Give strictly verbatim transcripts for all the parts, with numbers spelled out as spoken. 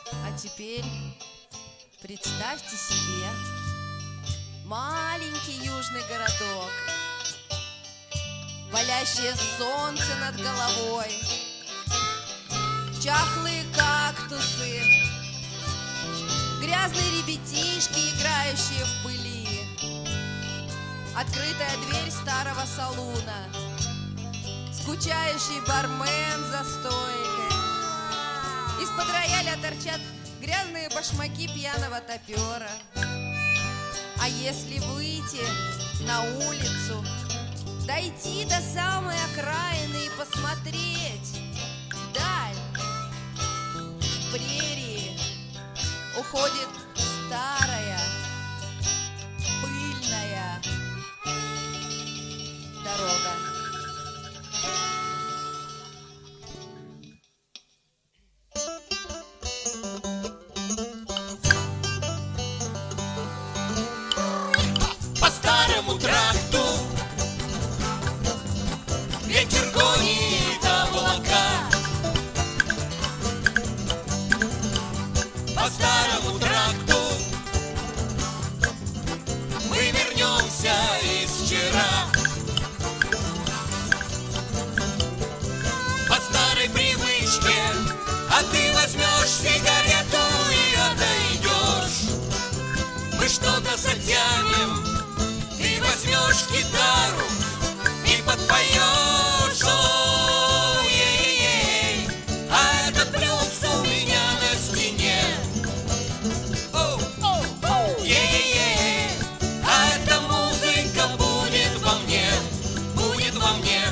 А теперь представьте себе маленький южный городок, палящее солнце над головой, чахлые кактусы, грязные ребятишки, играющие в пыли, открытая дверь старого салуна, скучающий бармен за стойкой. Из-под рояля торчат грязные башмаки пьяного топера. А если выйти на улицу, дойти до самой окраины и посмотреть вдаль, в прерии уходит старая пыльная дорога. По старому тракту ветер гонит облака. По старому тракту мы вернемся из вчера. По старой привычке, а ты возьмешь сигарету и отойдешь. Мы что-то затянем, ты возьмешь гитару и подпоешь. О, ей-ей, а этот блюз у меня на стене. О, о, о, ей-ей, а эта музыка будет во мне, будет во мне.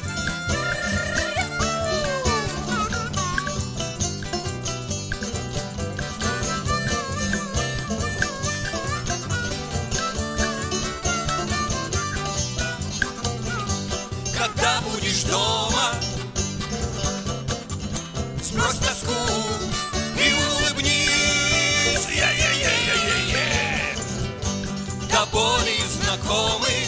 Когда будешь дома, сбрось тоску и улыбнись. Е-е-е-е-е-е. До боли знакомый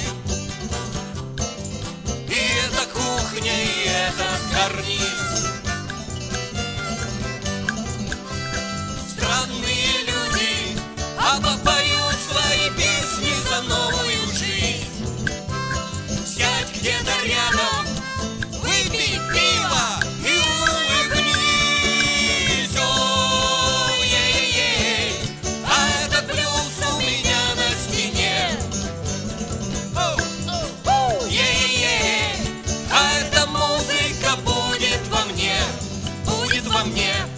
и эта кухня, и этот карниз. Странные люди обопоют свои песни за новую жизнь. Сядь где-то рядом, выпей пиво и улыбнись. О, ей-ей, а этот блюз у меня на стене. О, о, ей-ей, а эта музыка будет во мне, будет во мне.